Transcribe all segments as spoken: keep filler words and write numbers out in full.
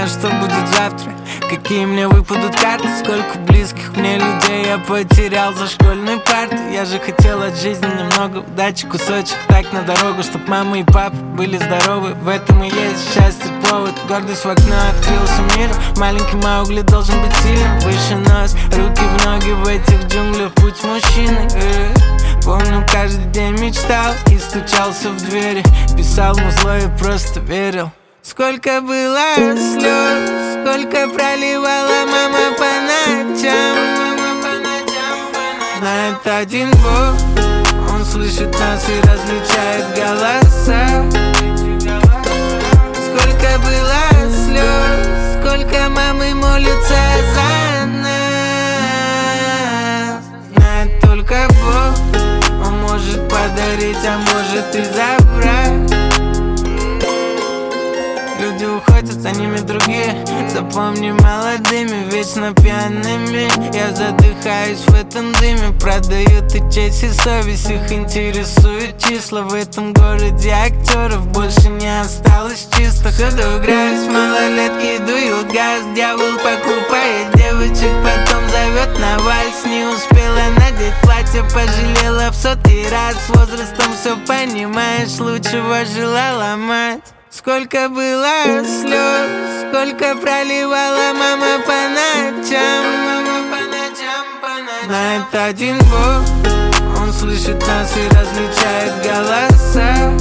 знаю, что будет завтра, какие мне выпадут карты, сколько близких мне людей я потерял за школьной партой. Я же хотел от жизни немного удачи, кусочек так на дорогу, чтоб мама и папа были здоровы. В этом и есть счастье повод. Гордость в окно открылся миру. Маленький Маугли должен быть сильным. Выше нос, руки в ноги в этих джунглях, будь мужчиной. Помню, каждый день мечтал и стучался в двери, писал музло и просто верил. Сколько было слез, сколько проливала мама по ночам. Знает один Бог, Он слышит нас и различает голоса. Сколько было слез, сколько мамы молятся за нас. Знает только Бог, Он может подарить, а может и забрать. Люди уходят, за ними другие. Запомни, молодыми, вечно пьяными. Я задыхаюсь в этом дыме. Продают и честь, и совесть. Их интересуют числа. В этом городе актеров больше не осталось чисто. Всюду играют малолетки, дуют газ. Дьявол покупает девочек, потом зовет на вальс. Не успела надеть платье, пожалела в сотый раз. С возрастом все понимаешь, лучшего желала мать. Сколько было слез, сколько проливала мама по ночам. Знает один Бог, Он слышит нас и различает голоса.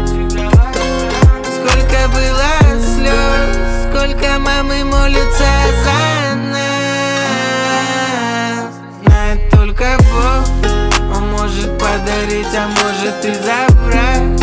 Сколько было слез, сколько мамы молятся за нас. Знает только Бог, Он может подарить, а может и забрать.